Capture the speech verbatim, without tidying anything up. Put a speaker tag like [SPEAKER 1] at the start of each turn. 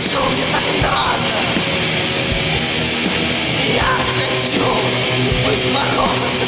[SPEAKER 1] хочу, мне так надо. Я хочу быть вором.